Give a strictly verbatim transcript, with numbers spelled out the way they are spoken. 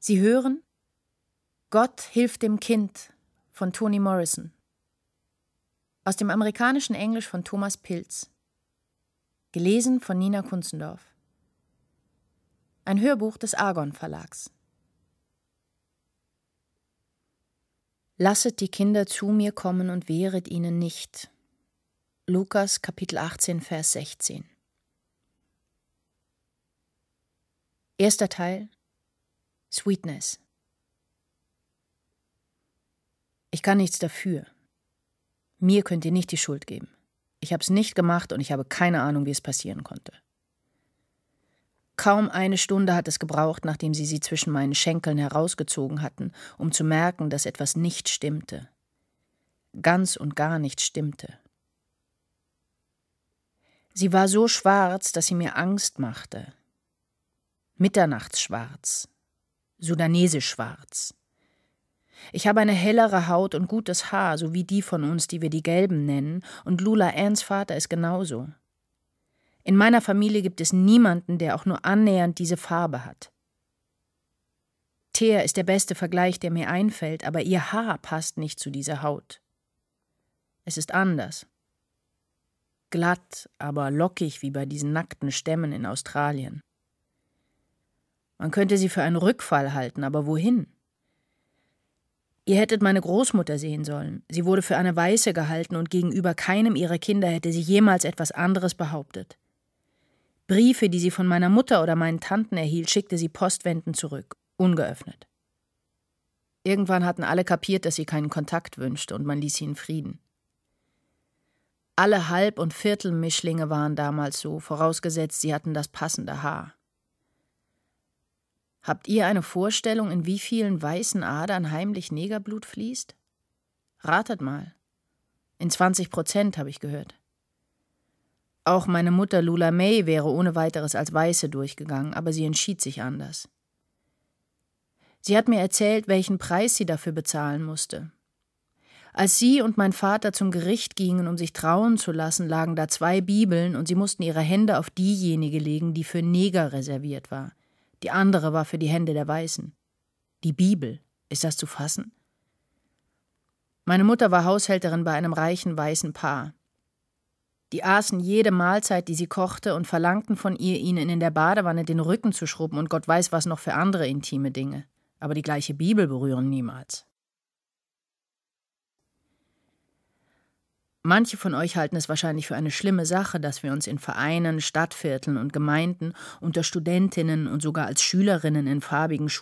Sie hören Gott hilft dem Kind von Toni Morrison. Aus dem amerikanischen Englisch von Thomas Pilz. Gelesen von Nina Kunzendorf. Ein Hörbuch des Argon Verlags. Lasset die Kinder zu mir kommen und wehret ihnen nicht. Lukas Kapitel achtzehn, Vers sechzehn. Erster Teil. Sweetness. Ich kann nichts dafür. Mir könnt ihr nicht die Schuld geben. Ich habe es nicht gemacht und ich habe keine Ahnung, wie es passieren konnte. Kaum eine Stunde hat es gebraucht, nachdem sie sie zwischen meinen Schenkeln herausgezogen hatten, um zu merken, dass etwas nicht stimmte. Ganz und gar nicht stimmte. Sie war so schwarz, dass sie mir Angst machte. Mitternachtsschwarz. Sudanesisch schwarz. Ich habe eine hellere Haut und gutes Haar, so wie die von uns, die wir die Gelben nennen, und Lula Anns Vater ist genauso. In meiner Familie gibt es niemanden, der auch nur annähernd diese Farbe hat. Thea ist der beste Vergleich, der mir einfällt, aber ihr Haar passt nicht zu dieser Haut. Es ist anders. Glatt, aber lockig wie bei diesen nackten Stämmen in Australien. Man könnte sie für einen Rückfall halten, aber wohin? Ihr hättet meine Großmutter sehen sollen. Sie wurde für eine Weiße gehalten und gegenüber keinem ihrer Kinder hätte sie jemals etwas anderes behauptet. Briefe, die sie von meiner Mutter oder meinen Tanten erhielt, schickte sie postwendend zurück, ungeöffnet. Irgendwann hatten alle kapiert, dass sie keinen Kontakt wünschte und man ließ sie in Frieden. Alle Halb- und Viertelmischlinge waren damals so, vorausgesetzt, sie hatten das passende Haar. Habt ihr eine Vorstellung, in wie vielen weißen Adern heimlich Negerblut fließt? Ratet mal. In zwanzig Prozent, habe ich gehört. Auch meine Mutter Lula May wäre ohne weiteres als Weiße durchgegangen, aber sie entschied sich anders. Sie hat mir erzählt, welchen Preis sie dafür bezahlen musste. Als sie und mein Vater zum Gericht gingen, um sich trauen zu lassen, lagen da zwei Bibeln und sie mussten ihre Hände auf diejenige legen, die für Neger reserviert war. Die andere war für die Hände der Weißen. Die Bibel, ist das zu fassen? Meine Mutter war Haushälterin bei einem reichen weißen Paar. Die aßen jede Mahlzeit, die sie kochte, und verlangten von ihr, ihnen in der Badewanne den Rücken zu schrubben und Gott weiß was noch für andere intime Dinge. Aber die gleiche Bibel berühren niemals. Manche von euch halten es wahrscheinlich für eine schlimme Sache, dass wir uns in Vereinen, Stadtvierteln und Gemeinden unter Studentinnen und sogar als Schülerinnen in farbigen Schulen